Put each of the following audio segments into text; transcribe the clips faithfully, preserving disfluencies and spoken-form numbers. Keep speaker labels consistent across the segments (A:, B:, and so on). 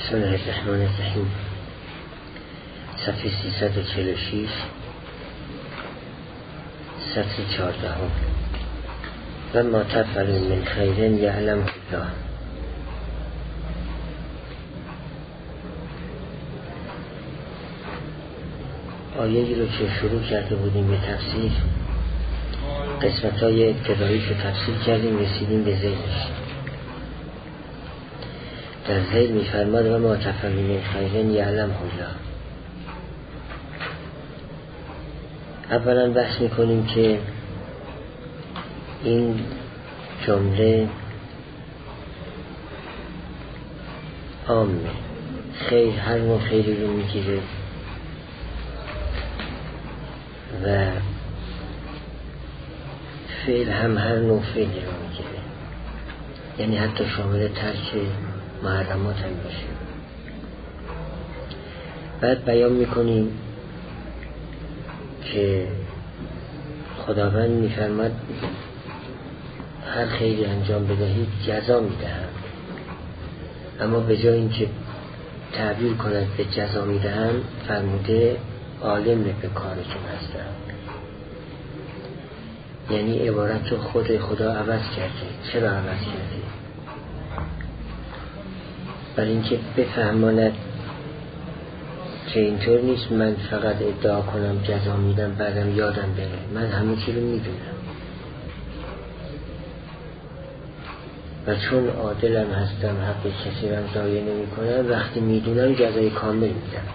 A: بسم الله الرحمن الرحیم. صفحه سیصد و چهل و شش، سطر چهاردهم. و ما تفعلوا من خیر یعلمه الله. آیه‌ای رو که شروع کرده بودیم به تفسیر، قسمت‌های ابتداییش رو تفسیر کردیم، رسیدیم به ذیلش. در ذیل می‌فرماد و ما تفعلوا من خیر یعلمه الله. اولا بحث می‌کنیم که این جمله عامه، خیر هر نوع خیری رو میگیره و فعل هم هر نوع فعلی رو میگیره، یعنی حتی شامل ترک محرمات هم باشه. بعد بیان میکنیم که خداوند میفرماد هر خیری انجام بدهید جزا میدهم، اما به جای اینکه تعبیر کند به جزا میدهم فرموده عالم به کارتون هستم، یعنی عبارت رو خود خدا عوض کرده. چرا عوض کرده؟ برای اینکه بفهماند که اینطور نیست من فقط ادعا کنم جزا میدم بعدم یادم بره، من همه چی رو میدونم و چون عادلم هستم حق کسی رو ضایع نمی کنم، وقتی میدونم جزای کامل میدم،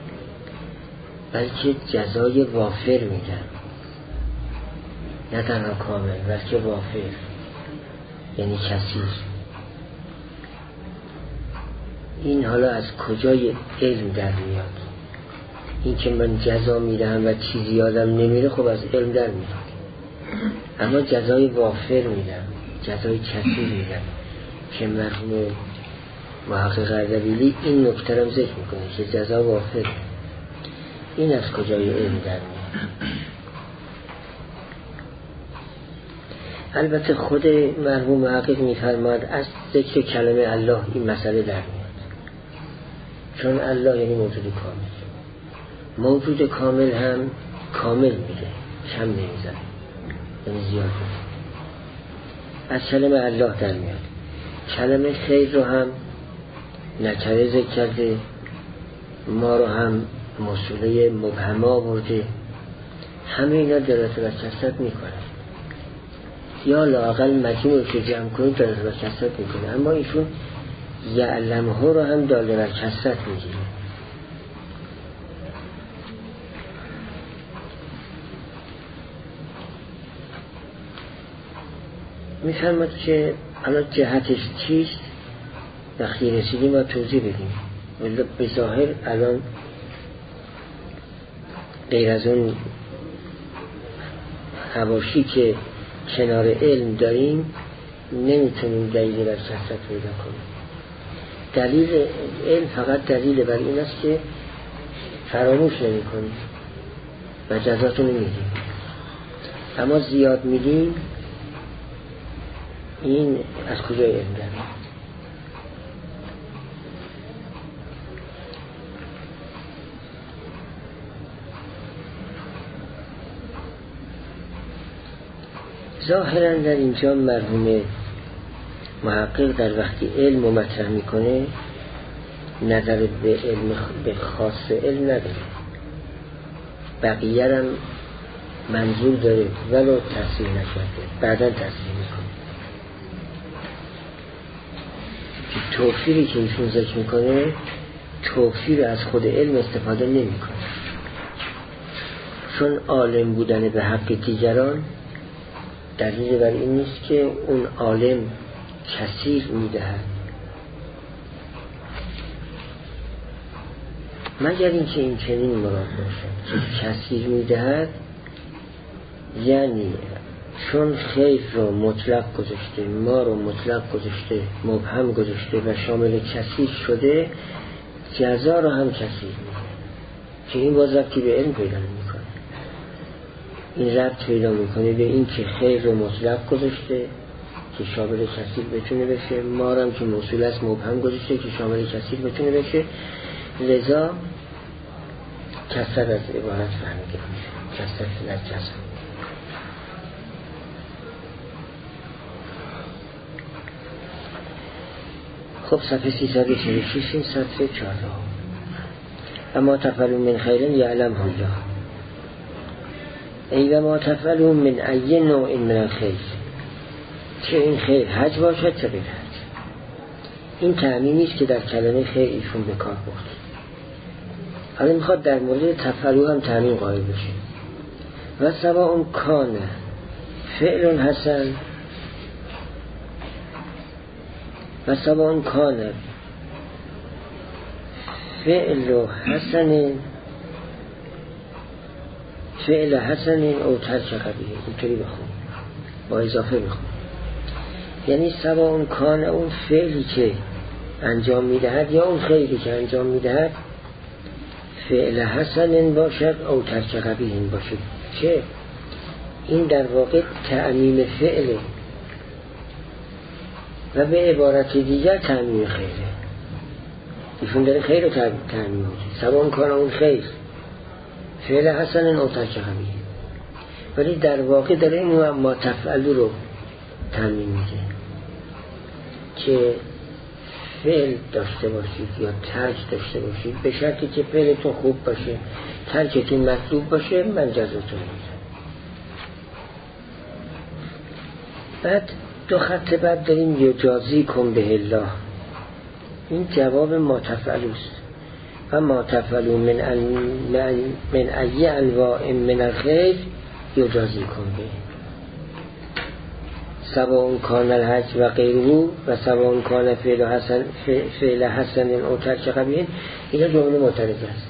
A: بلکه جزای وافر میدم، نه تنها کامل بلکه وافر، یعنی کثیر. این حالا از کجای علم در میاد؟ این که من جزا میدم و چیزی یادم نمیره، خب از علم در میاد. اما جزای وافر میدم، جزای کثیر میدم، که مرحوم محقق اردبیلی این نکته رو ذکر میکنه که جزا وافر. این از کجای علم در میاد؟ البته خود مرحوم محقق میفرماد از ذکر کلمه الله این مسئله در میاد، چون الله یعنی موجود کامل. موجود کامل هم کامل میده، کم نمیزنه، یعنی زیاد میده. از کلمه الله در میاد. کلمه خیر رو هم نکره ذکر کرده، ما رو هم موصوله مبهمه آورده. همه اینا دلالت بر کثرت میکنه، یا لااقل مجموع رو که جمع کنید دلالت بر کثرت میکنه، اما ایشون یعلمه رو هم دلالت بر کثرت میگیره. میفرماد که الان جهتش چیست؟ وقتی رسیدیم ما توضیح بدیم. ولی به ظاهر الان غیر از اون حواشی که کنار علم داریم نمیتونیم دلیل بر کثرت پیدا کنیم. دلیل علم فقط دلیل بر این است که فراموش نمی کنیم و جزاتون میدیم، اما زیاد میدیم. این از کجای علم داریم؟ ظاهرا در اینجا مرحوم محقق در وقتی علم رو مطرح میکنه نظر به علم به خاص علم نداره، بقیه هم منظور داره ولو تفسیر نکرده، بعدا تفسیر میکنه. توفیری که ایشون ذکر میکنه توفیر از خود علم استفاده نمیکنه، چون عالم بودن به حق دیگران دلیل بر این نیست که اون عالم کثیر میدهد، مگر اینکه این چنین مراد باشه که کثیر میدهد، یعنی چون خیر رو مطلق گذاشته، ما رو مطلق گذاشته، مبهم گذاشته و شامل کثیر شده، جزا رو هم کثیر میده، که این باز ربطی به علم پیدا میکنه. این ربط پیدا میکنه به این که خیر رو مطلق گذاشته که شامل کثیر بتونه بشه، ما هم که موصول است مبهم گذاشته که شامل کثیر بتونه بشه، لذا کثرت از عبارت فهمیده میشه، کثرت از جزم. خب صفحه سیصد و چهل و شش این سطر چهارم. اما تفعلون من خیر یعلم الله ای و ما تفعلون من ای نوع من الخیر، چه این خیر حج باشد چه غیر حج. این تعمیمی است که در کلمه خیر ایشون به کار برد. حالا میخواد در مورد تفعلون هم تعمیم قائل بشه. و سواء کان فعل حسن و سواء کان فعل حسن فعل حسن او ترک قبیح، اینطوری بخون با اضافه بخون. یعنی سواء کان اون فعلی که انجام میدهد یا اون خیلی که انجام میدهد فعل حسن باشد او ترک قبیح باشد، که این در واقع تعمیم فعله و به عبارت دیگر تعمیم خیره. ایشون داره خیر رو تعمیم میده، سواء کان اون خیر فعل حسن او ترک قبیح، ولی در واقع داره این ما تفعلو رو تعمیم میده که فعل داشته باشید یا ترک داشته باشید، به شرطی که فعلتون خوب باشه ترکتون مطلوب باشه من جزاتون میدم. بعد دو خط بعد داریم یجازی کن به الله، این جواب ما تفعلوست. و ما تفعلون من, من, من ای انواع من الخیر یجازی کن به سواء کان الحج و غیره و سواء کان فعل حسن فعل حسن او ترک قبیح. اینا جمله معترضه است.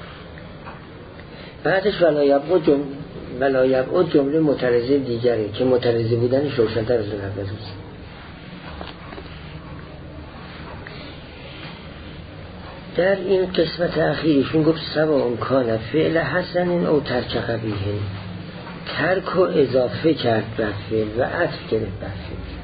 A: بعدش ولا یبقى جمله ولا یبقى جمله معترضه دیگره که معترضه بودنش روشن‌تر از اون اول است. در این قسمت اخیرشون گفت سواء کان فعل حسن او ترک قبیح، ترک و اضافه کرد بر فعل و عطف گرفت بر فعل.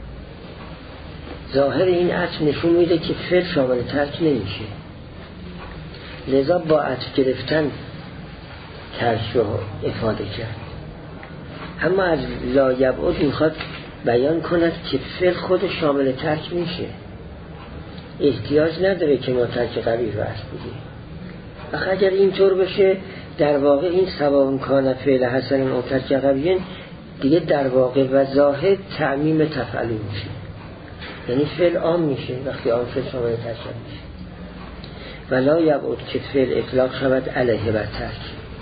A: ظاهر این عطف نشون میده که فعل شامل ترک نمیشه، لذا با عطف گرفتن ترک رو افاده کرد. اما از لا یبعد میخواد بیان کند که فعل خود شامل ترک میشه، احتیاج نداره که ما ترک قبیح رو عطف بگیریم. و اگر اینطور بشه در واقع این سواء کان فعل حسن او ترک قبیح دیگه در واقع و ظاهر تعمیم تفعلو میشه، یعنی فعل عام میشه وقتی آن فعل شامل ترک میشه. ولا یبعد که فعل اطلاق شود علیه بر ترک.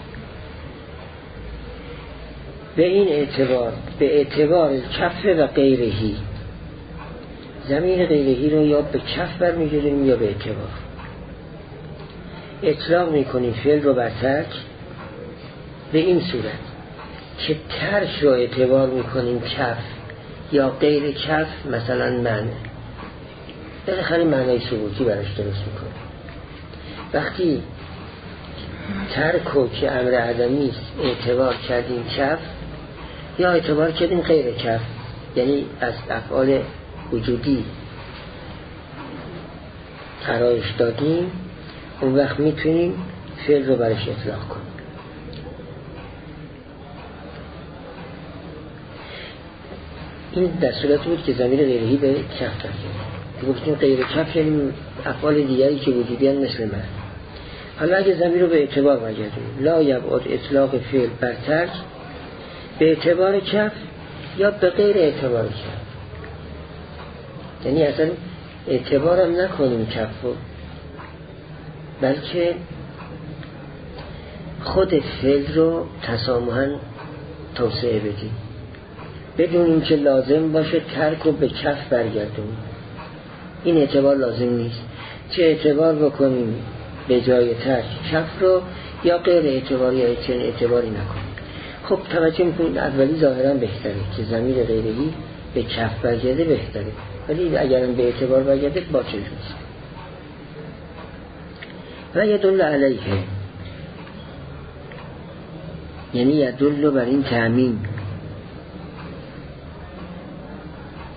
A: به این اعتبار به اعتبار کف و غیرهی، زمین غیرهی رو یا به کف برمیگیریم یا به اعتبار. اطلاق میکنیم فعل رو بر ترک به این صورت که ترک رو اعتبار میکنیم کف یا غیر کف، مثلا من بالاخره معنای ثبوتی براش درست میکنیم. وقتی ترک رو که امر عدمی است اعتبار کردیم کف یا اعتبار کردیم غیر کف، یعنی از افعال وجودی قرارش دادیم، اون وقت میتونیم فعل رو برش اطلاق کنیم. این در صورت بود که ضمیر غیرهی به کف ترجمه گفتیم غیر کف یعنی افعال دیگری که وجودیان مثل من. حالا اگه ضمیر رو به اعتبار برگردیم، لا یبعد اطلاق فعل بر ترک به اعتبار کف یا به غیر اعتبار کف، یعنی اصلا اعتبارم نکنیم کف رو، بلکه خود فعل رو تسامحاً توسعه بدیم بدون اینکه لازم باشه ترک رو به کف برگردونیم. این اعتبار لازم نیست، چه اعتبار بکنیم به جای ترک کف رو یا غیر اعتبار یا چنین اعتباری نکنیم. خب توجه میکنید اولی ظاهرا بهتره که ضمیر غیرهی به کف برگرده بهتره، ولی اگرم به اعتبار برگرده باطل نیست. و یدل علیه یعنی یدل بر این تعمیم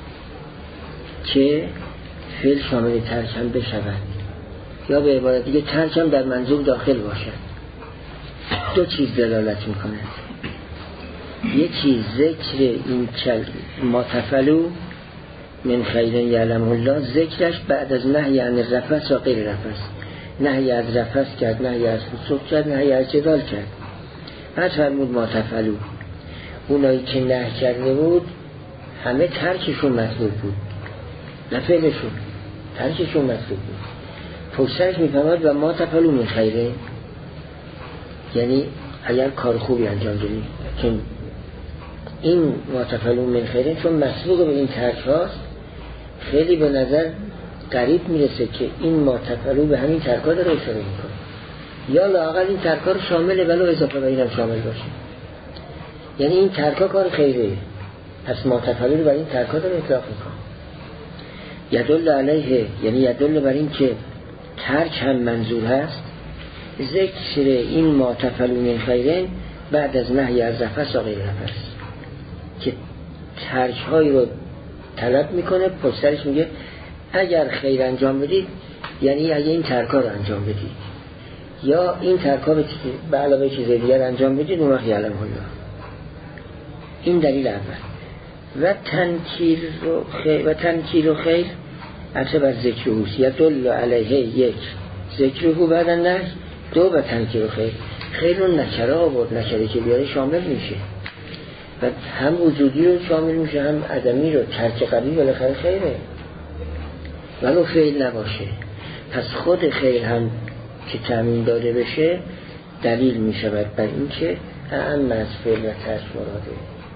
A: که فعل شامل ترکم بشود، یا به عبارت دیگه ترکم در منظور داخل باشد. دو چیز دلالت میکند. یکی ذکر این ما تفعلوا من خیر یعلمه الله، ذکرش بعد از نهی عن الرفث و غیر رفث، نهی از رفث کرد، نهی از فسوق کرد، نهی از جدال کرد. بعد فرمود ما تفعلوا، اونایی که نهی کرده بود همه ترکشون مطلوب بود، نه فعلشون، ترکشون مطلوب بود. پشترش میفهمد و ما تفعلوا من خیره، یعنی اگر کار خوبی انجام بدید، چون این ما تفعلوا من خیره چون مسبوق به این ترک هاست، خیلی به نظر قریب میرسه که این ما تفعلوا به همین ترک ها داره اشاره میکنه، یا لااقل این ترک ها رو شامل ولو اضافه به اینم شامل باشه. یعنی این ترک ها کار خیره، پس ما تفعلوا رو بر این ترک ها داره اطلاق میکنه. یدل علیه، یعنی یدل بر این که ترک هم منظور هست. ذکر این ما تفعلوا من خیرین بعد از نهی از رفث و غیر رفث، که ترک هایی رو طلب میکنه، پشترش میگه اگر خیر انجام بدید، یعنی اگر این ترک ها رو انجام بدید یا این ترک ها به علاوه چیز دیگر انجام بدید، اون وقت یعلمه الله. این دلیل اول. و تنکیر و خیر و تنکیر و خیر اصلا بر ذکر حوثیت دل علیه، یک ذکر رو بعد نه، دو و تنکیر و خیر. خیر رو نکره آورد، نکره که بیاره شامل میشه و هم وجودی رو شامل میشه هم عدمی رو. ترک قبلی بالاخره خیره ولو فعل نباشه، پس خود خیر هم که تامین داده بشه دلیل میشود بر این که اعم از فعل و ترک مراده.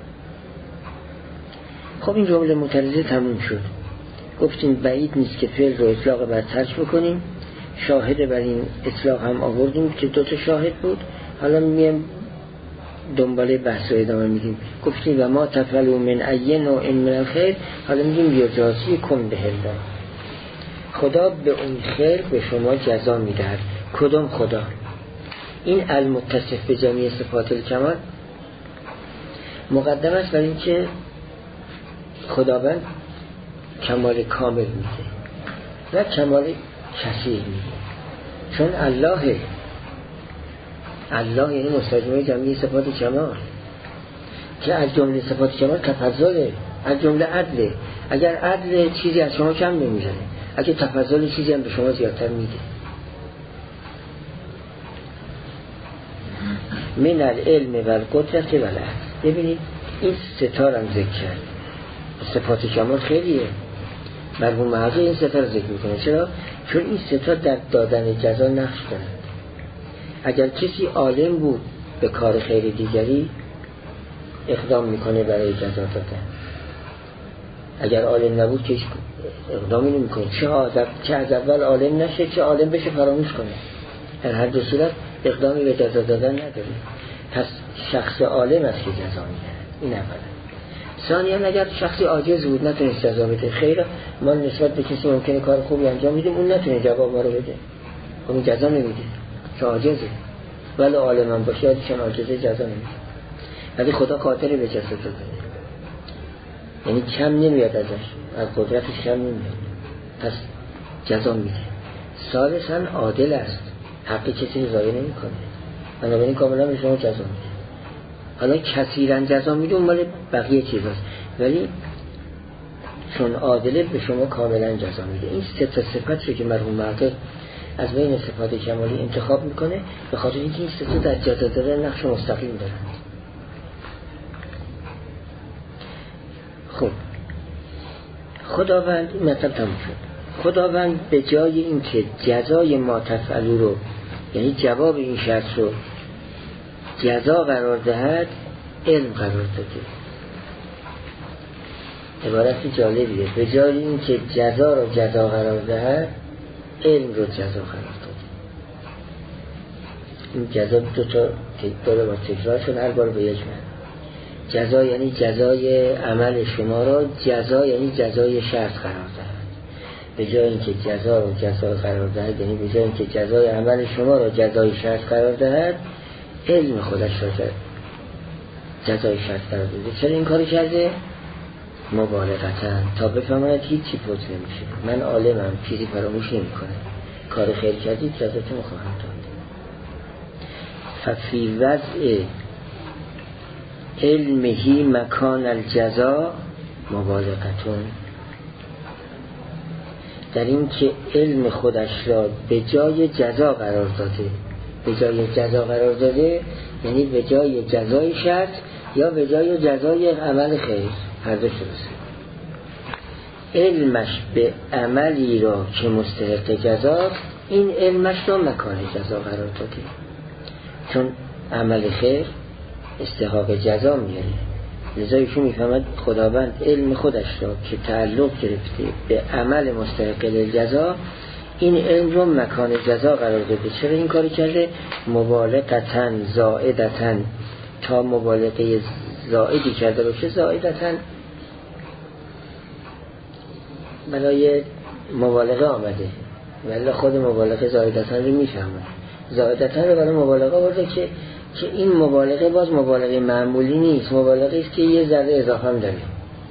A: خب این جمله معترضه تموم شد. گفتیم بعید نیست که فعل رو اطلاق بر ترک بکنیم. شاهد بر این اطلاق هم آوردیم که دو تا شاهد بود. حالا میم دنباله بحث رو ادامه میدیم. گفتیم و ما تفعلوا من ای نوع من الخیر، حالا میگیم یجازی کم به الله، خدا به اون خیر به شما جزا میدهد. کدام خدا؟ این المتصف به جمیع صفات الکمال مقدم است بر این که خداوند کمال کامل میده و کمال کثیر میده، چون الله الله یعنی مستجمع جمعی صفات کمال، که از جمله صفات کمال تفضله، از جمله عدله. اگر عدل چیزی از شما کم نمیزنه، اگر تفضل چیزی هم به شما زیادتر میده. من العلم و القدرت و العدل. ببینید این ستار هم ذکر کرد. صفات کمال خیلیه، مرحوم معاذ این ستار ذکر میکنه. چرا؟ چون این ستار در دادن جزا نقش کنه. اگر کسی عالم بود به کار خیر دیگری اقدام میکنه برای جزا دادن، اگر عالم نبود که اقدامی نمیکنه. چه آدم چه از اول عالم نشه چه عالم بشه فراموش کنه، در هر دو صورت اقدامی به جزا دادن نداره. پس شخص عالم است که جزا میده. این اولا. ثانیاً اگر شخصی عاجز بود نتونست جزا بده، خیر ما نسبت به کسی ممکنه کار خوبی انجام میدیم اون نتونه جواب ما رو بده، اون جزا نمیده چون عاجزه، ولی عالم هم باشه یا چون عاجزه جزا نمیده. ولی خدا قادر به جزا دادن، یعنی کم نمیاد ازش، از قدرتش کم نمیاد، پس جزا میده. ثالثاً عادل است، حق کسی رو ضایع نمیکنه، بنابراین کاملا به شما جزا میده. حالا کثیراً جزا میده اون مال بقیه چیزاست، ولی چون عادله به شما کاملا جزا میده. این سه تا صفت رو که مرحوم معاذ از بین صفات کمالی انتخاب میکنه به خاطر اینکه این سه تا در جزا دادن نقش مستقیم دارن. خب خداوند این مطلب تموم شد. خداوند به جای اینکه جزای ما تفعلوا رو، یعنی جواب این شرط رو جزا قرار دهد، علم قرار داده. عبارت جالبیه. به جای اینکه جزا رو جزا قرار دهد، علم رو جزا قرار داده. این جزا دو تا داره با تکرارشون هر بار به یک معنی. جزا یعنی جزای عمل شما را، جزا یعنی جزای شرط قرار دهد. به جای اینکه جزا رو جزا قرار دهد، یعنی به جای اینکه جزای عمل شما را جزای شرط قرار دهد، علم خودش را جزای شرط قرار داده. چرا این کاری کرده؟ مبالغتن تا بفهمند هیچی فوت نمیشه، من عالمم، چیزی فراموش نمیکنه، کار خیر کردید جزاتون خواهم داد. ففی وضع علمهی مکان الجزا مبالغتون، در این که علم خودش را به جای جزا قرار داده. به جای جزا قرار داده یعنی به جای جزای شرط یا به جای جزای عمل خیر، هر دو درسته. علمش به عملی را که مستحق جزاست، این علمش را مکان جزا قرار داده، چون عمل خیر استحقاق جزا میاره. لذا ایشون میفهمد خداوند علم خودش را که تعلق گرفته به عمل مستحق للجزا، این علم رو مکان جزا قرار داده. چرا این کاری کرده؟ مبالغتن زائدتن، تا مبالغه زائدی کرده باشه. زائدتن برای مبالغه آمده، ولی خود مبالغه زائدتن رو میفهمه. زائدتن رو برای مبالغه آورده که که این مبالغه باز مبالغه معمولی نیست، مبالغه است که یه ذره اضافه هم داره.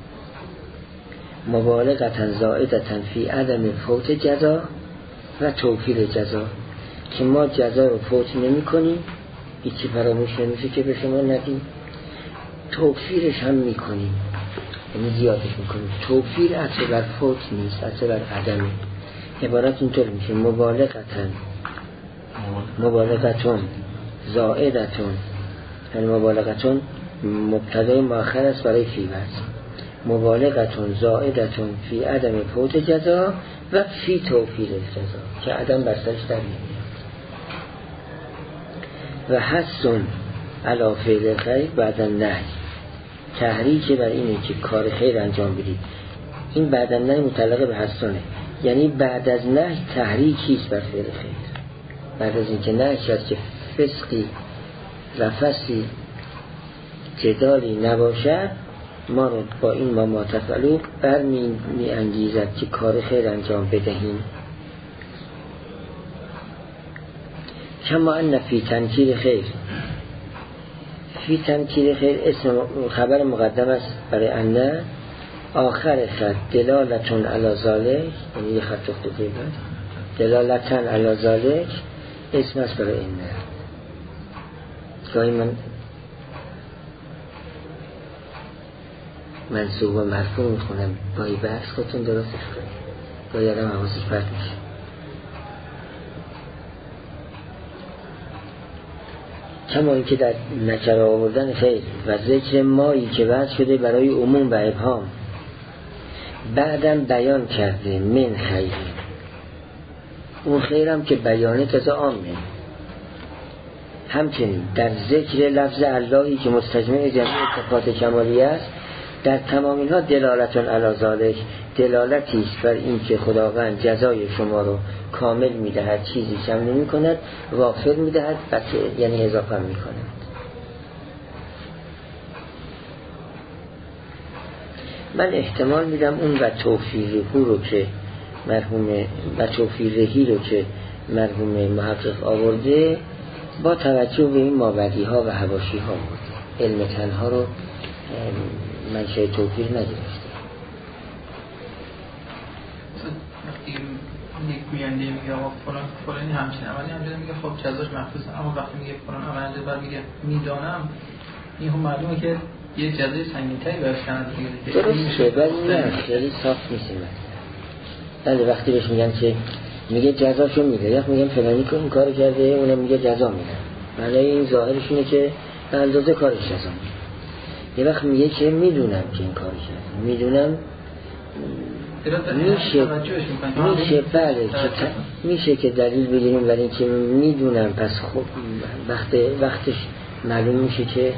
A: مبالغتن زائدتن فی عدم فوت جزا و توفیر جزا، که ما جزا رو فوت نمی کنیم، هیچی فراموش نمیشه که به شما ندیم، توفیرش هم می کنیم، یعنی زیادش می کنیم. توفیر اصلا بر فوت نیست، اصلا بر عدمه. عبارت اینطور میشه مبالغتن مبالغتون زائدتون، یعنی مبالغتون مبتدای مؤخر است برای فی وضع. مبالغتون زائدتون فی عدم فوت جزا و فی توفیر جزا، که عدم بر سرش در میاد. و حسن علی فعل خیر بعد النهی، تحریک بر اینه که کار خیر انجام بدید. این بعد النهی متعلق به حسنه، یعنی بعد از نهی تحریکی است بر فعل خیر. بعد از اینکه نهی شد که فسقی رفسی جدالی نباشد، ما رو با این ما متفعلو بر می, می انگیزد که کار خیر انجام بدهیم. کما ان فی تنکیر خیر، فی تنکیر خیر اسم خبر مقدم است برای ان، آخر خط دلالتون علی ذالک، یعنی یه خط افتاده بعد دلالتن علی ذالک اسم است برای این. گاهی من منصوب و مرفوع میخونم، گاهی بحث خودتون درستش کنید، گاهی آدم حواسش پرت میشه. کما این که در نکره آوردن خیر و ذکر مایی که وضع شده برای عموم و ابهام، بعدم بیان کرده من خیر، اون خیرم که بیانه تازه عامه. همچنین در ذکر لفظ اللهی که مستجمع جمعی اتفاقات کمالی است، در تمام اینها دلالتون علی ذالک، دلالتی است بر این که خداوند جزای شما رو کامل میدهد، چیزی کم نمی کند، وافر میدهد، یعنی اضافه می کند. من احتمال میدم اون و توفیرهی رو که مرحوم و توفیرهی رو که مرحوم محقق آورده با توجه به این مابعدی ها و حواشی ها بود، علم تنها رو منشه توفیر نگرفته.
B: وقتی یک گوینده میگه آقا فلان فلانی همچین عملی انجام میگه خب جزاش محفوظه، اما وقتی میگه فلان عمل انجام بعد میگه میدانم، این هم معلومه که یه جزای سنگین‌تری براش کنه دیگه.
A: درسته، ولی نه خیلی صاف نیست. ولی وقتی بهش میگن که میگه جزاشو میده، یا میگن فلانی که این کارو کرده اونم میگه جزا میده، معنی این ظاهرش اینه که به اندازه کارش جزا میده. یه وقت میگه که میدونم که این کارو کرده، میدونم میشه میشه بله که میشه که دلیل بگیریم برای اینکه میدونم، پس خب وقت وقتش معلوم میشه که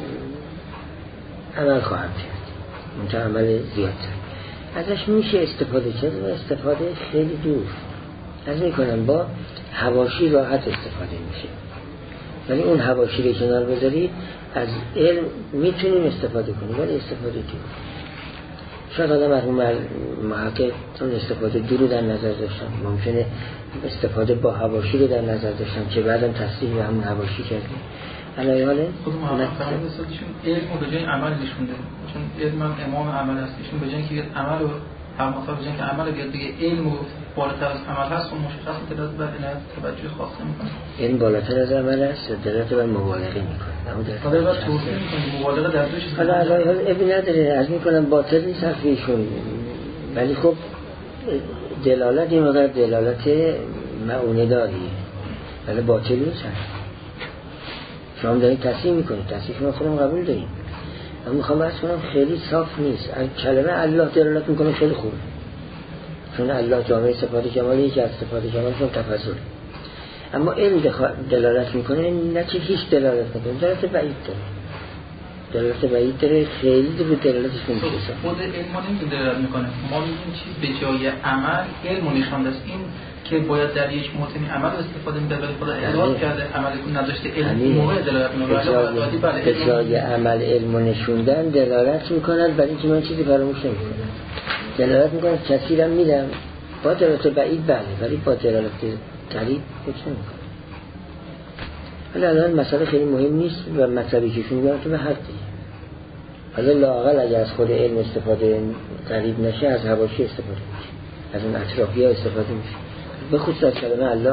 A: عمل خواهم کرد، منتها عمل زیاد ازش میشه استفاده کرد و استفاده خیلی دور از میکنم با حواشی راحت استفاده میشه. ولی اون حواشی رو کنار بذارید از علم میتونیم استفاده کنیم، ولی استفاده دور. شاید آدم مرحوم محقق اون استفاده دور رو در نظر داشتم، ممکنه استفاده با حواشی رو در نظر داشتم که بعدم تصحیح به همون حواشی کردیم، علی حال
B: خود محمد فرهاد استادشون علم رو به جای عمل نشونده، چون علم هم امام عمل است، ایشون به جای اینکه عمل رو فرماسا به جای اینکه عمل رو بیاد دیگه علم رو بالاتر از عمل هست و مشخص که دست بر عنایت توجه خاصه میکنه.
A: این بالاتر از عمل است، دلالت بر مبالغه میکنه. اما در
B: حالا بعد توصیه میکنه مبالغه در دوش
A: حالا علی حال ابی نداره، از میکنم باطل نیست حرفیشون، ولی خب دلالت این مقدار دلالت معونه داریه، ولی باطل نیست. شما دارید تصحیح میکنید، تصحیح شما خودم قبول داریم، اما میخوام عرض کنم خیلی صاف نیست. کلمه الله دلالت میکنه خیلی خوب، چون الله جامعه صفات کمالی، یکی از صفات کمالشون تفضل. اما علم دلالت میکنه، نه چه هیچ دلالت میکنه، دلالت بعید داره، دلالت بعید داره، خیلی رو دلالتش نمیشه.
B: خود علم نمیگه دلالت میکنه، ما میگیم چی به جای عمل علم نشانده است، این که باید در یک موطنی عمل استفاده میده، ولی خدا اضافه کرده عملتون نداشته علم موقع دلالت میکنه.
A: به جای عمل علم نشوندن دلالت میکنند، برای اینکه من چیزی فراموش نمیکنم. دلالت میکنه کسی را میدم با دلالت بعید بله، ولی با دلالت قریب فکر نمیکنم. حالا الان مسئله خیلی مهم نیست و مطلبی که شون میگم تو به حد دیگه. حالا لااقل اگر از خود علم استفاده قریب نشه، از حواشی استفاده میشه، از اون اطرافی ها استفاده میشه، به خصوص از کلمه الله.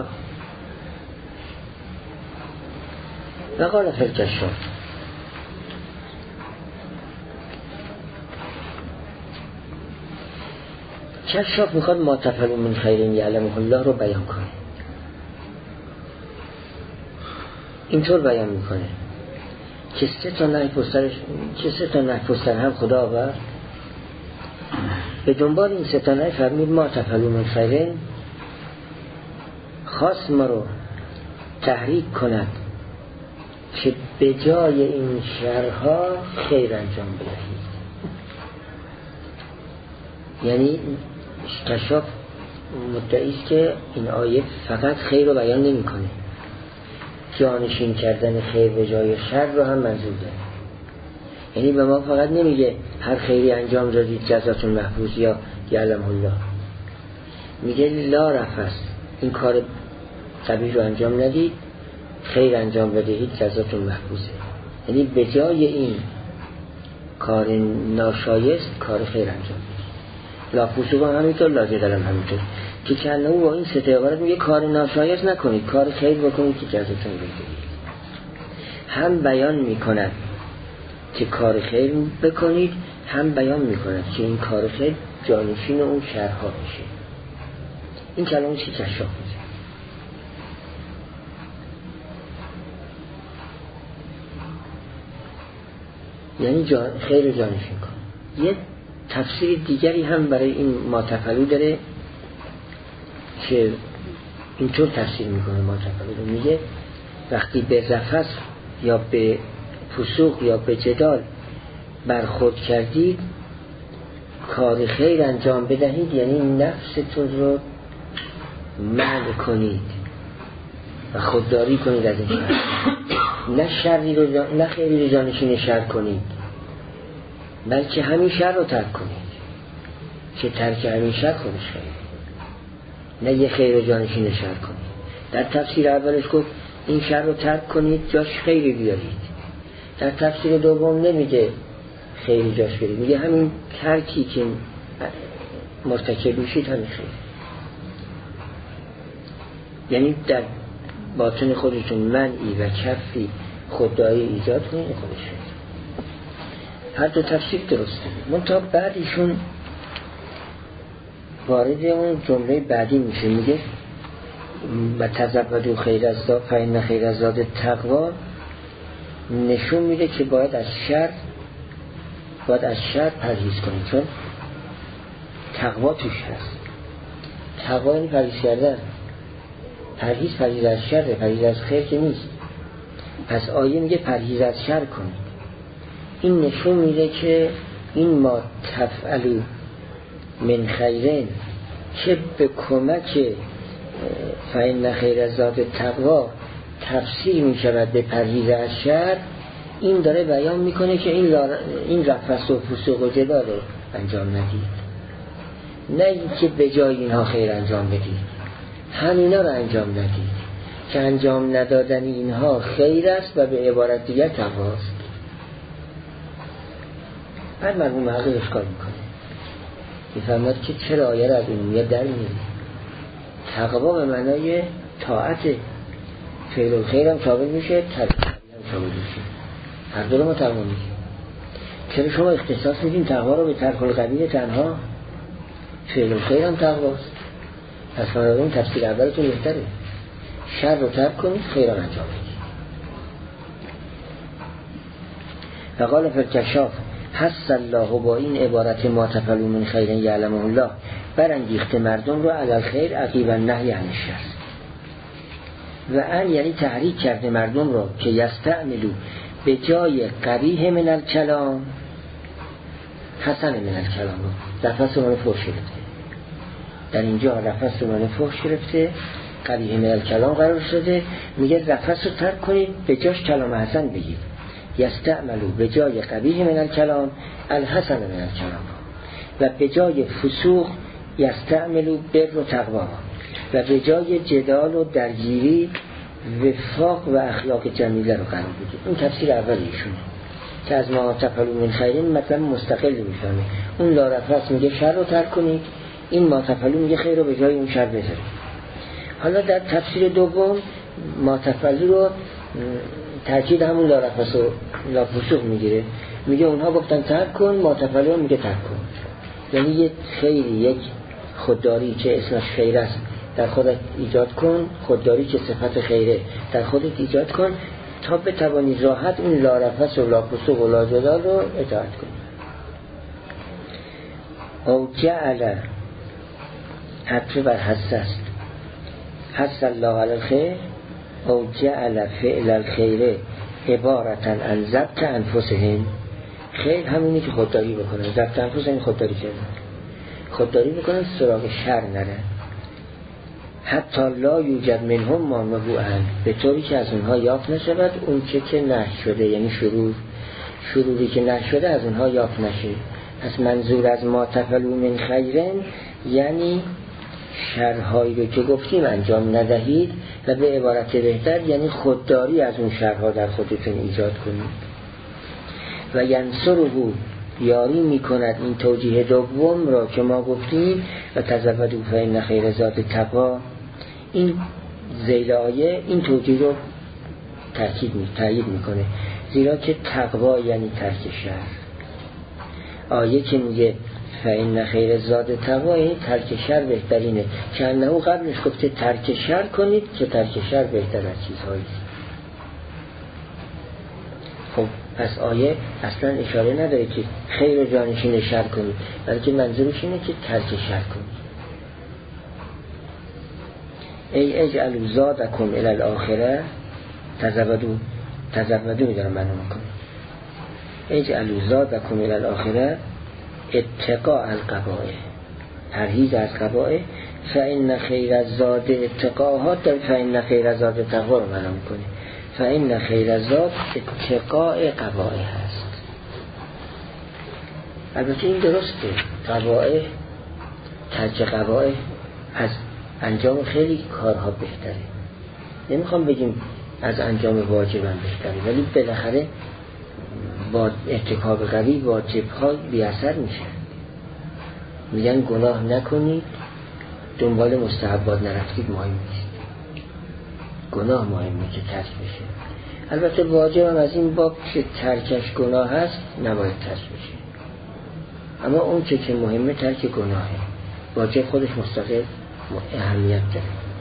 A: و قال فی الکشاف، کشاف میخواد ما تفعلون من خیر یعلمه الله رو بیان کنه. اینطور بیان میکنه که سه تا نه پسترش که سه تا نه پستر هم خدا آورد، به دنبال این سه تا نه فرمود ما تفعلون من خیر، خواست ما رو تحریک کند که به جای این شرها خیر انجام بدهید. یعنی کشاف مدعی است که این آیه فقط خیر رو بیان نمی کنه، جانشین کردن خیر به جای شر رو هم منظور داره. یعنی به ما فقط نمیگه هر خیری انجام دادید جزاتون محفوظ یا یعلم الله، میگه لا رفض، این کار قبیح رو انجام ندید، خیر انجام بدهید جزاتون محفوظه. یعنی به جای این کار ناشایست کار خیر انجام بدهید. لا فسوق هم همینطور، لا جدال هم همینطور، که کنه با این سه عبارت میگه کار ناشایست نکنید، کار خیر بکنید که جزاتون بگیرید. هم بیان میکند که کار خیر بکنید، هم بیان میکند که این کار خیر جانشین اون شرها میشه. این کلمه چی کشاف میشه. یعنی جان خیر جانشین کن. یه تفسیر دیگری هم برای این ما تفعلو داره که اینطور تفسیر میکنه ما تفعلو، میگه وقتی به رفث یا به فسوق یا به جدال برخورد کردید کار خیر انجام بدهید، یعنی نفستون رو منع کنید و خودداری کنید از این شر، نه شری رو جان... نه خیری رو جانشین شر کنید، بلکه همین شر رو ترک کنید که ترک همین شر خودش خیر، نه یه خیر رو جانشین شر کنید. در تفسیر اولش گفت این شر رو ترک کنید جاش خیری بیارید، در تفسیر دوم نمیگه خیری جاش بیارید، میگه همین ترکی که مرتکب میشید همین خیر. یعنی در باطن خودتون منعی و کفی خودداری ایجاد کنید خودش خیر. هر دو تفسیر درسته. منتها بعد ایشون وارد اون جمله بعدی میشه، میگه و تزودوا خیر از زاد فإن خیر از زاد تقوا، نشون میده که باید از شر باید از شر پرهیز کنید، چون تقوا توش هست. تقوا یعنی پرهیز کردن، پرهیز پرهیز از شر، پرهیز از خیر که نیست. پس آیه میگه پرهیز از شر کنید. این نشون میده که این ما تفعلو من خیرین که به کمک فإن خیر از ذات تقوا تفسیر میشود به پرهیز از شر، این داره بیان میکنه که این این رفث و فسوق و جدال رو انجام ندید، نه اینکه به جای اینها خیر انجام بدید، همینا رو انجام ندید. که انجام ندادن اینها خیر است و به عبارت دیگر تقوا است. بعد مرحوم حقیق اشکال میکنه، میفرماد که چرا آیه را از عمومیت در میاره؟ تقوا به معنای طاعت، فعل الخیر هم شامل میشه، ترک هم شامل میشه، هر دو رو ما تقوا میگیم. چرا شما اختصاص میدین تقوا رو به ترک القبیح تنها؟ فعل الخیر هم تقواست. پس بنابراین تفسیر اولتون بهتره، شر رو ترک کنید، خیر رو انجام بدید. وقال فی الکشاف حث الله با این عبارت ما تفعلوا من خیر یعلمه الله برانگیخته مردم رو علی الخیر عقیب النهی عن الشر. و ان یعنی تحریک کرده مردم رو که یستعملوا به جای قبیح من الکلام حسن من الکلام رو لفظ رو فحش گرفته. در اینجا لفظ رو فحش گرفته، قبیح من الکلام قرار شده، میگه لفظ رو ترک کنید، به جاش کلام حسن بگید. یستعملوا به جای قبیح من الکلام الحسن من الکلام و به جای فسوق یستعملوا بر و تقوا و به جای جدال و درگیری وفاق و اخلاق جمیله رو قرار بده. این تفسیر اولیشونه که از ما تفعلوا من خیرین مطلب مستقل میفهمه. اون لا رفض میگه شر رو ترک کنید، این ما تفعلوا میگه خیر رو به جای اون شر بذارید. حالا در تفسیر دوم ما تفعلوا رو تاکید همون لا رفض و لا فسوق میگیره، میگه اونها گفتن ترک کن، ما تفعلوا میگه ترک کن. یعنی یک خیری، یک خودداری که اسمش خیر است در خودت ایجاد کن، خودداری که صفت خیره در خودت ایجاد کن تا بتوانی راحت اون لا رفض و لا فسوق و لا جدال رو اطاعت کن. او جعل حتی بر حس است، حس الله علی الخیر او جعل فعل الخیر عبارتا عن ضبط انفسهم. خیر همونی که خودداری بکنن، ضبط انفس همین خودداری کردن، خودداری بکنن سراغ شر نرن. حتی لا یوجد منهم ما نبوءن، به طوری که از اونها یافت نشود اون چه که نهی شده، یعنی شرور، شروری که نهی شده از اونها یافت نشه. پس منظور از ما تفعلوا من خیرن یعنی شرهایی رو که گفتیم انجام ندهید و به عبارت بهتر یعنی خودداری از اون شرها در خودتون ایجاد کنید. و ینصره یاری میکند این توجیه دوم را که ما گفتیم و تزودوا فإن خیر زاد تقوا. این ذیل آیه این توجیه رو تأکید می تایید میکنه، زیرا که تقوا یعنی ترک شر. آیه که میگه فإن خیر زاد تقوا یعنی ترک شر بهترینه، که انه قبلش گفته ترک شر کنید که ترک شر بهتر از چیزهایی. خب پس آیه اصلا اشاره نداره که خیر و جانشین شر کنید، بلکه منظورش اینه که ترک شر کنید. ای اجعلوا زادکم الی الاخره تزودوا، تزودوا میدارم معنا میکنه، اجعلوا زادکم الی الاخره اتقاء القبائح، پرهیز از قبائح. فإن خیر الزاد اتقاها، فإن خیر الزاد تقوا رو معنا میکنه. فإن خیر الزاد اتقاء قبائح هست. البته این درسته، قبائح، ترک قبائح از انجام خیلی کارها بهتره. نمیخوام بگیم از انجام واجب هم بهتره، ولی بالاخره با ارتکاب قوی واجب‌ها بی اثر میشه. میگن گناه نکنید دنبال مستحبات نرفتید مهم نیست، گناه مهمه که ترک بشه. البته واجب هم از این باب که ترکش گناه هست نباید ترک بشه، اما اون که که مهمه ترک گناهه. واجب خودش مستقل اهمیت داره.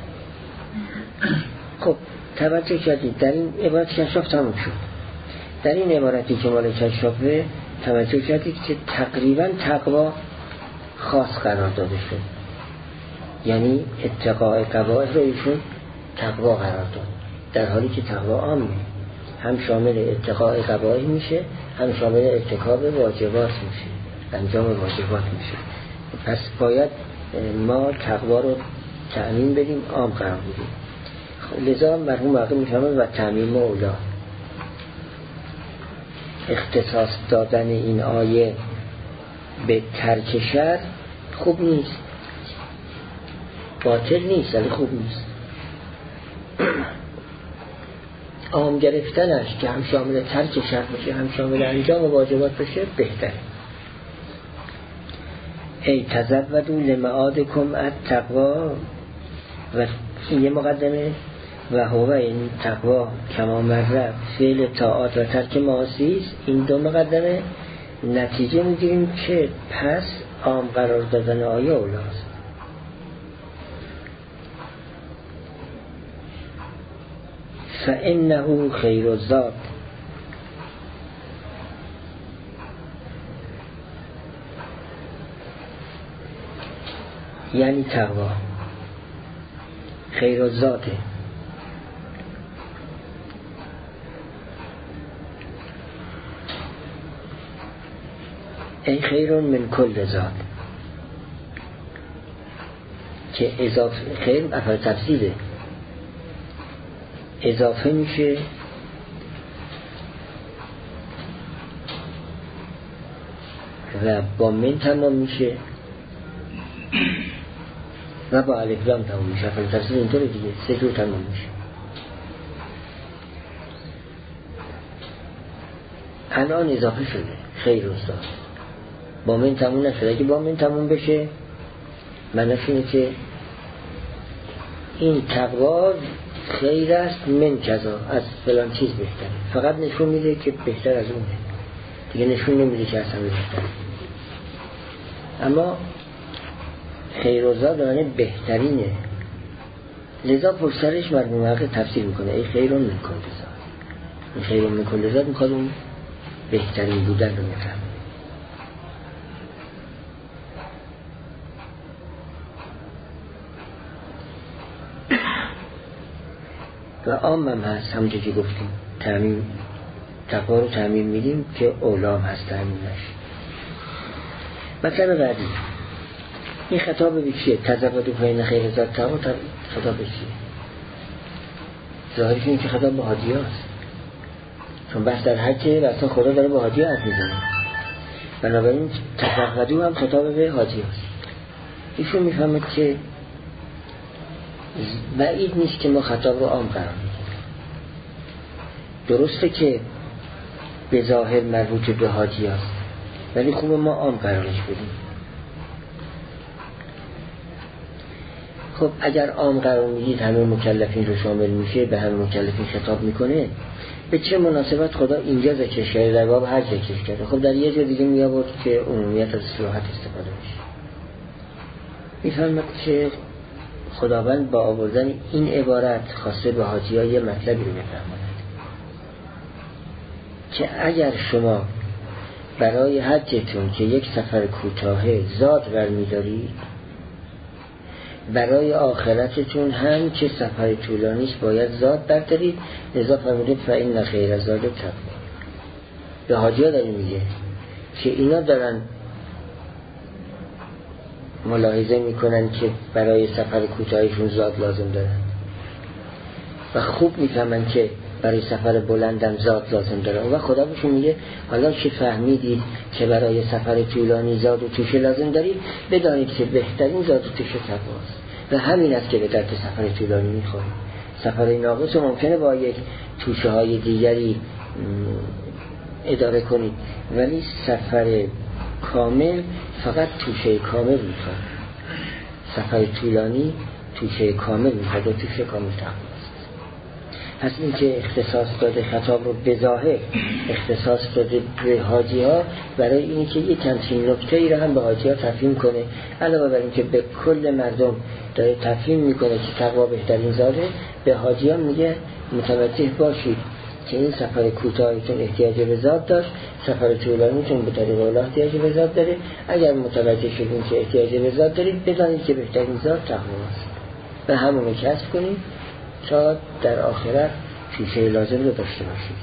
A: خب توجه کردید در این عبارت کشاف تموم شد. در این عبارتی که مال کشافه توجه کردید که تقریبا تقوا خاص قرار داده شد، یعنی اتقاء قبائح رو ایشون تقوا قرار داد، در حالی که تقوا عامه، هم شامل اتقاء قبائح میشه، هم شامل ارتکاب واجبات میشه، انجام واجبات میشه. پس باید ما تقوا رو تعمیم بدیم، عام قرار بدیم. لذا مرحوم حقیق میفهمه و تعمیم اولا، اختصاص دادن این آیه به ترک شر خوب نیست، باطل نیست ولی خوب نیست. عام گرفتنش که هم شامل ترک شرط باشه هم شامل انجام و واجبات باشه بهتره. ای تزودوا لمعادکم التقوا، و این یه مقدمه، و هو این تقوا کما مره فعل طاعات و ترک معاصی است. این دو مقدمه نتیجه میگیریم که پس عام قرار دادن آیه اولاست. فإنه خیر الزاد، یعنی تقوا خیر الزاده. ای خیر من کل زاد، که اضافه خیر افعال تفصیله، اضافه میشه و با من تمام میشه و با الف لام تمام میشه. افعال تفصیل اینطوره دیگه، سه جور تمام میشه. الان اضافه شده خیر استاد، با من تمام نشده. اگه با من تمام بشه معنیش اینه که این تقوا خیر است من کذا، از فلان چیز بهتره. فقط نشون میده که بهتر از اونه، دیگه نشون نمیده که اصلا بهتره. اما خیر و زاد معنی بهترینه، لذا پشترش مرحوم حق تفسیر میکنه ای خیرون من کل زاد. این خیرون من کل زاد میخواد اون بهترین بودن رو میفهمه. و عام هم هست، همونجا که گفتیم تعمیم تقوا رو تعمیم میدیم که اولام هست تعمیمش. مثلا بعدی این خطاب به چیه؟ تزودوا فإن خیر الزاد تقوا. خطاب به چیه؟ ظاهرش اینه که خطاب به حاجی هست، چون بحث در حجه و اصلا خدا داره به حاجی حرف میزنه، بنابراین تزودوا هم خطاب به حاجی هست. ایشون میفهمه که بعید نیست که ما خطاب رو عام قرار میدیم. درسته که به ظاهر مربوط به حاجی هست، ولی خوب ما عام قرارش بدیم. خب اگر عام قرار میدید همه مکلفین رو شامل میشه، به همه مکلفین خطاب میکنه، به چه مناسبت خدا اینجا ذکرش کرده، در باب حج ذکرش کرده؟ خب در یه جا دیگه میابود که عمومیت از صراحت استفاده میشه. میفهمد که خداوند با آوردن این عبارت خواسته به حاجی ها یه مطلبی رو بفهماند که اگر شما برای حجتون که یک سفر کوتاه زاد برمی‌دارید، برای آخرتتون هم که سفر طولانیش باید زاد بردارید. لذا فرمودید فإن خیر الزاد التقوا. به حاجی ها داره میگه که اینا دارن ملاحظه میکنن که برای سفر کوتاهشون زاد لازم دارن و خوب میفهمن که برای سفر بلندم زاد لازم دارن و خدا بهشون میگه حالا که فهمیدید که برای سفر طولانی زاد و توشه لازم دارید، بدانید که بهترین زاد و توشه تقواست و همین است که به درد سفر طولانی میخوره. سفر ناقص ممکنه با یک توشه های دیگری اداره کنید، ولی سفر کامل فقط توشه کامل میخواد. سفر طولانی توشه کامل میخواد و توشه کامل تقواست. پس این که اختصاص داده خطاب رو به ظاهر اختصاص داده به حاجی ها، برای اینی که یه تمثیل نکته ای رو هم به حاجی ها تفهیم کنه، علاوه بر این که به کل مردم داره تفهیم میکنه که تقوا بهترین زاده، به حاجی ها میگه متوجه باشید که این سفر کوتاهیتون احتیاج به زاد داشت، سفر طولانیتون به طریق الله احتیاج به زاد داره. اگر متوجه شدین که احتیاج به زاد دارید، بدانید که بهترین زاد تقواست و همون کسب کنید تا در آخرت توشه لازم رو داشته باشید.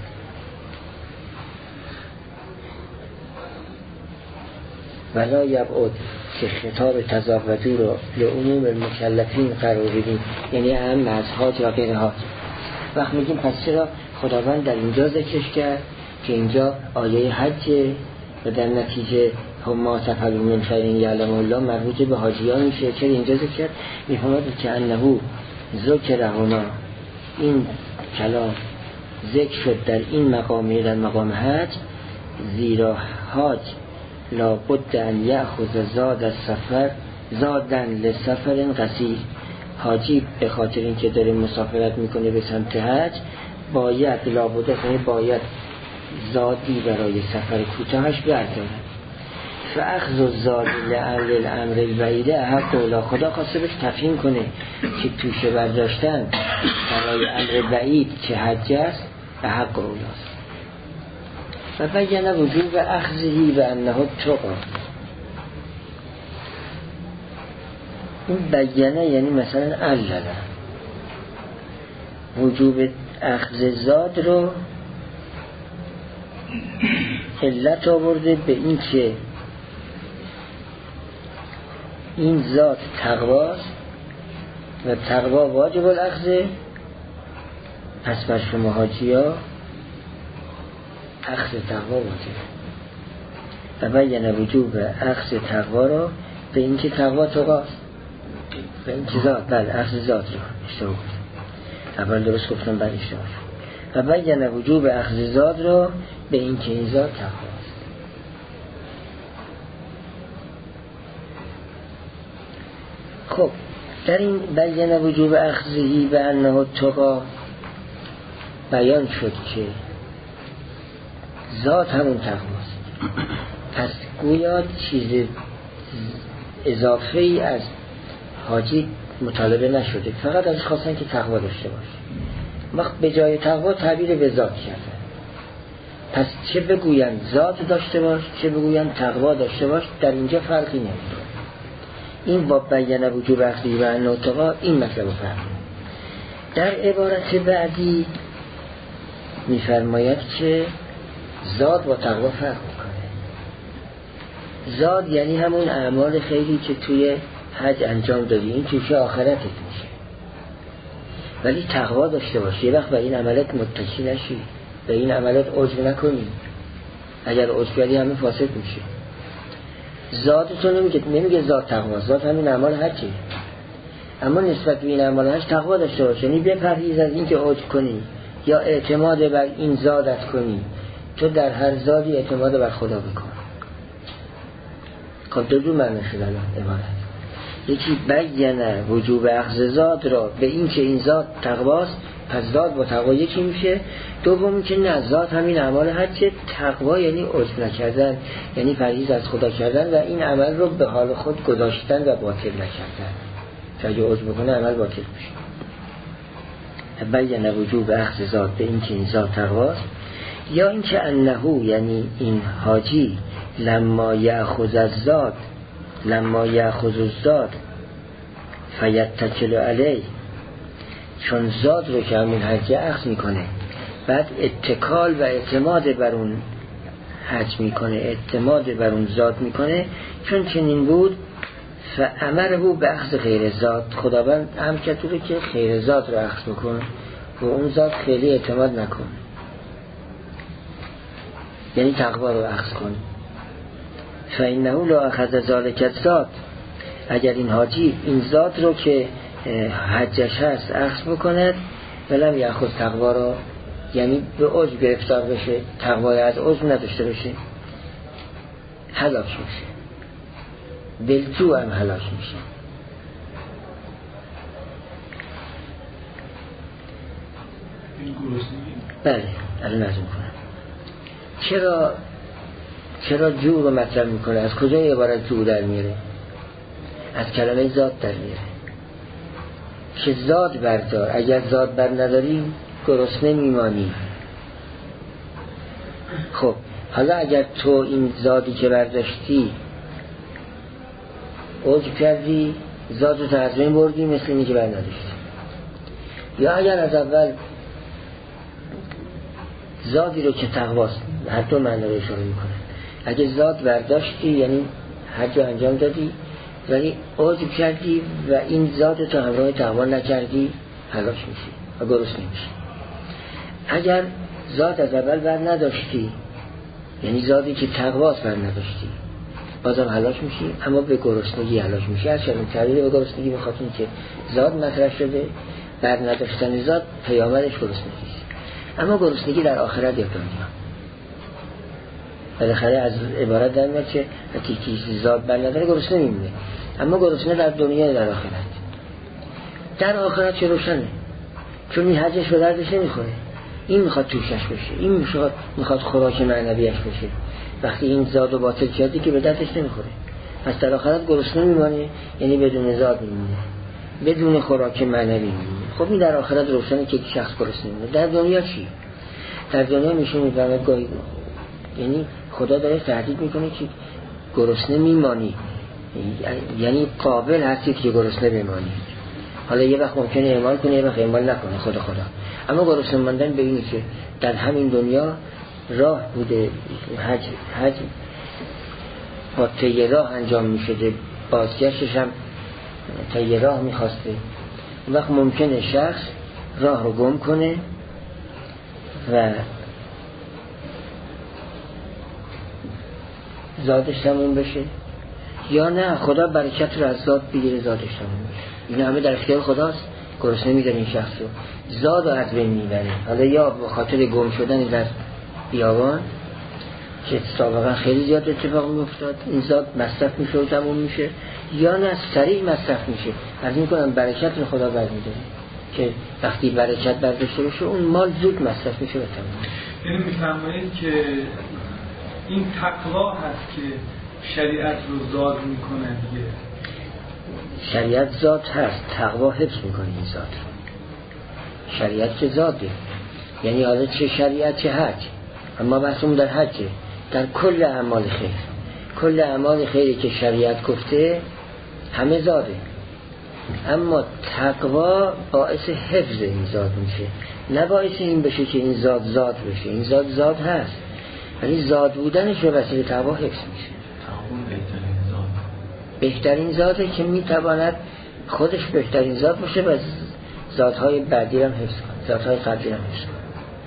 A: ولا یبعد که خطاب تزودوا رو لعموم المکلفین قرار بدیم، یعنی هم از حاج و غیر حاج. وقت میگیم پس چرا خداوند در اینجا ذکرش کرد که اینجا آیه حج و در نتیجه ما تفعلوا من خیر یعلمه الله مربوط به حاجیان میشه، چرا اینجا ذکر کرد؟ میفهمد که انه ذکر هنا این کلام ذکر شد در این مقامی، در مقام حج، زیرا حاج لابد ان یأخذ زاد السفر زادن لسفر قصیر. حاجی به خاطر اینکه داره مسافرت میکنه به سمت حج باید لابد کنه باید زادی برای سفر کوتاهش برداره. فاخذ الزاد لأهل الامر البعید حق اولا. خدا خواسته بهش تفهیم کنه که توشه برداشتن برای امر بعید که حج است به حق اولاست. و بین وجوب اخذهی و انه تقا. این بیانه یعنی مثلا علل وجوب اخذ زاد رو علت آورده به این که این زاد تقواست و تقوا واجب الاخذه، پس بر شما حاجی ها اخذ تقوا واجب. و بیان وجوب اخذ تقوا رو به این که تقوا تقاست، به این که زاد، بله اخذ زاد رو اشتباه گفتم، اول درست گفتم بعد اشتباه شد. و بیان وجوب اخذ زاد رو به این که این زاد تقواست. خب در این بیان وجوب اخذهی و انه تقا بیان شد که ذات همون تقواست. پس گویا چیز اضافه ای از حاجی مطالبه نشده، فقط ازش خواستن که تقوا داشته باشه. وقت به جای تقوا تعبیر به ذات کردن. پس چه بگوین ذات داشته باش چه بگوین تقوا داشته باش در اینجا فرقی نمیکنه. این با بیان وجوب اخذی و انه تقا این مطلب فهم. در عبارت بعدی میفرماید که زاد با تقوا فرق میکنه. زاد یعنی همون اعمال خیری که توی حج انجام دادی، این توشه آخرتت میشه. ولی تقوا داشته باشی، یه وقت به این عملت متکی نشی، به این عملت عجب نکنی، اگر عجب کردی همه فاسد میشه. ذاتتو نمیگه نمیگه ذات تقوا، ذات همین اعمال حجه، اما نسبت به این اعمال حج تقوا داشته باش، یعنی بپرهیز از این که عجب کنی یا اعتماد بر این زادت کنی. تو در هر زادی اعتماد بر خدا بکن. خب دو دو معنی شد الان عبارت. یکی بیان وجوب اخذ زاد را به این که این زاد تقواست، پس زاد با تقوا یکی میشه. دومی که نه، زاد همین اعمال حج، تقوا یعنی عجب نکردن، یعنی پرهیز از خدا کردن و این عمل رو به حال خود گذاشتن و باطل نکردن. تا اگه عجب بکنه عمل باطل میشه. بیان وجوب اخذ زاد به این که این زاد تقواست، یا این که انهو یعنی این حاجی لما یأخذ الزاد لما یأخذ الزاد فیتکل علیه، چون زاد رو که همون حج اخذ میکنه بعد اتکال و اعتماد بر اون حج میکنه، اعتماد بر اون زاد میکنه. چون چنین بود فامره به اخذ غیر زاد، خداوند هم کتوره که خیر زاد رو اخذ بکن و اون زاد خیلی اعتماد نکن، یعنی تقوا رو اخذ کن. فإنه لا اخذ ذلك الزاد، اگر این حاجی این زاد رو که حجش هست اخذ بکند ولم یأخذ تقوا رو، یعنی به عجب گرفتار بشه، تقوای از عجب نداشته بشه، هلاک میشه، دلجو هم هلاک میشه. بله الان نظر کنم چرا چرا جو رو مطرح میکنه، از کجا عبارت جو در میره؟ از کلمه زاد در میره که زاد بردار، اگر زاد بر نداری گرسنه میمانی. خب حالا اگر تو این زادی که برداشتی عجب کردی، زادت از بین بردی مثل اینی که بر نداشتی، یا اگر از اول زادی رو که تقواست، هر دو معنی رو اشاره میکنه، اگه زاد برداشتی یعنی حج انجام دادی ولی عجب کردی و این زاد تو همراه تقوا نکردی هلاک میشی و گرسنه نمیشی. اگر زاد از اول بر نداشتی یعنی زادی که تقواست بر نداشتی بازم هلاک میشی، اما به گرسنگی هلاک میشی. از چنین تعبیر به گرسنگی بخاطر که زاد مطرح شده بر نداشتن ذات پیامدش گرسنگی است. اما گرسنگی در آخرت یا دنیا بالاخره از عبارت در میاد که وقتی کسی ذات بر نداره گرسنه میمونه، اما گرسنه در دنیا در آخرت. در آخرت چه روشنه، چون این حجش به دردش نمیخوره، این میخواد توشش بشه، این میخواد میخواد خوراک معنویش بشه. وقتی این زاد و باطل کردی که به دردش نمیخوره، پس در آخرت گرسنه میمونه، یعنی بدون زاد میمونه، بدون خوراک معنوی میمونه. خب این در آخرت روشنه که شخص گرسنه میمونه. در دنیا چی؟ در دنیا میشه میفهمه گاهی، یعنی خدا داره تهدید میکنه که گرسنه میمانی، یعنی قابل هستی که گرسنه بمانی. حالا یه وقت ممکنه اعمال کنه، یه وقت اعمال نکنه، خدا خدا. اما گرسنه ماندن ببینید که در همین دنیا راه بوده، حج حج با طی راه انجام میشده، بازگشتش هم طی راه میخواسته. اون وقت ممکنه شخص راه رو گم کنه و زادش تموم بشه، یا نه خدا برکت رو از زاد بگیره زادش تموم بشه. این همه در اختیار خداست. گرسنه میداره این شخص رو، زاد رو از بین میبره. حالا یا به خاطر گم شدن در بیابان که سابقا خیلی زیاد اتفاق میافتاد، این زاد مصرف میشه و تموم میشه، یا نه سریع مصرف میشه. از این کنم برکت رو خدا برمیداره که وقتی برکت برداشته بشه اون مال زود مصرف میشه و تموم میشه.
C: یعنی میفرمایید که این تقوا هست که شریعت رو زاد میکنه دیگه.
A: شریعت ذات هست، تقوا حفظ میکنه این ذات. شریعت که ذاته، یعنی حالا چه شریعت چه حج، اما بحثمون در حجه، در کل اعمال خیر. کل اعمال خیری که شریعت گفته همه ذاته، اما تقوا باعث حفظ این ذات میشه، نه باعث این بشه که این ذات ذات بشه. این ذات ذات هست، یعنی ذات بودنش به وسیله تقوا حفظ میشه. بهترین ذاته که میتواند خودش بهترین ذات باشه و ذاتهای بعدی هم حفظ کنه، ذاتهای قبلی هم حفظ کنه.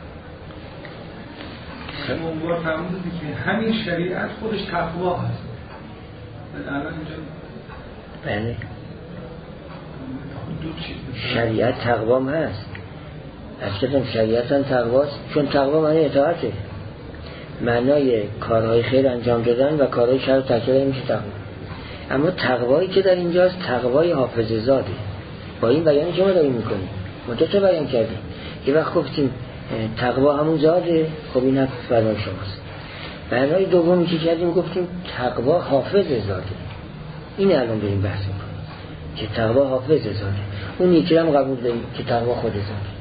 C: شما بار فرمودید که همین شریعت خودش تقوا هست. الان اینجا
A: بله شریعت تقوام هست. اصلا شریعت هم تقواست، چون تقوا معنی اطاعته، معنای کارهای خیر انجام دادن و کارهای شر ترک کردن میشه تقوا. اما تقوایی که در اینجاست تقوای حافظ ذاته. با این بیانی که ما داریم میکنیم ما دو تا بیان کردیم. یه وقت گفتیم تقوا همون ذاته، خب این هم فرمان شماست. معنای دومی که کردیم گفتیم تقوا حافظ ذاته. این الان داریم بحث میکنیم که تقوا حافظ ذاته. اون یکی هم قبول داریم که تقوا خود ذاته.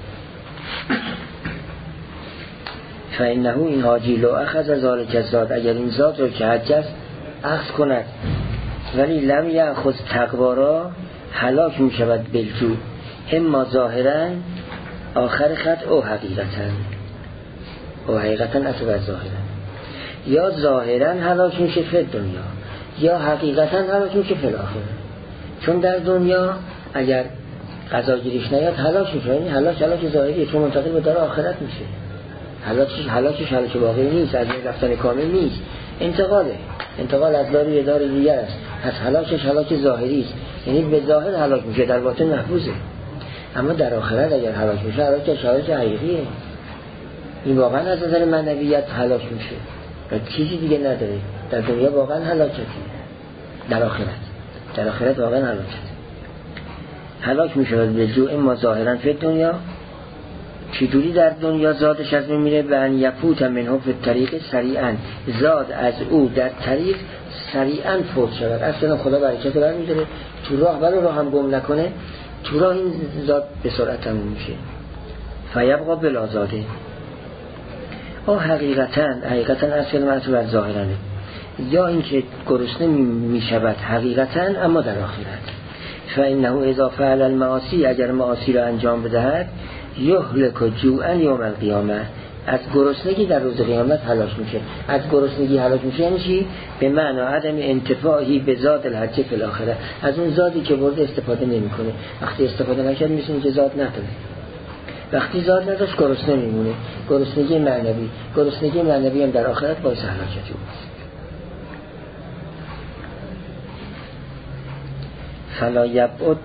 A: فإنه این حاجی لو اخذ ذلک الذات، اگر این ذات رو که حج است اخذ کند ولی لم یأخذ تقوا را هلاک می شود بالجو، اما ظاهرا آخر خط او حقیقتا او حقیقتا اصلا ظاهرا، یا ظاهرا هلاک میشه فی دنیا یا حقیقتا هلاک میشه فی الاخره. چون در دنیا اگر قضا گیریش نیاد هلاک میشه، یعنی هلاک هلاک ظاهریه، چون منتقل به دار آخرت میشه. هلاکش هلاکش هلاک واقعی نیست، از رفتن کامل نیست، انتقاله، انتقال از داری به دار دیگر است. پس هلاکش هلاک ظاهری است، یعنی به ظاهر هلاک میشه، در باطن محفوظه. اما در آخرت اگر هلاک میشه هلاکش هلاک حقیقیه، این واقعا از نظر معنویت هلاک میشه و چیزی دیگه نداره. در دنیا واقعا هلاکتی، در آخرت در آخرت واقعا هلاکت هلاک میشه به جو، اما ظاهرا فی دنیا چطوری در دنیا زادش از میمیره؟ به ان یفوت منه فی الطریق سریعا، زاد از او در طریق سریعا فوت شود. اصلا خدا برکت برمی‌داره تو راه، ولی راه هم گم نکنه، تو راه این زاد به سرعت تموم میشه. فیبقا بلا زاده او حقیقتا حقیقتا اصل منصوب از ظاهرانه، یا اینکه گرسنه میشود حقیقتا اما در آخرت. فانه اذا فعل المعاصی، اگر معاصی را انجام بدهد یهلک جوعا یوم القیامه، از گرسنگی در روز قیامت هلاک میشه. از گرسنگی هلاک میشه یعنی چی؟ به معنی عدم انتفاعی به زاد الحج فی الاخره، از اون زادی که برده استفاده نمیکنه. وقتی استفاده نکرد میشه که زاد نداره. وقتی زاد نداشت گرسنه میمونه، گرسنگی معنوی. گرسنگی معنوی هم در آخرت باعث هلاکت اوست. فلا یبعد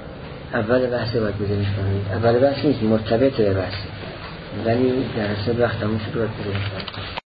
A: اول بحث باید بزنش کنید. اول بحث نیست، مرتبط به بحث، ولی در اصل وقت همون شد باید بزنش کنید.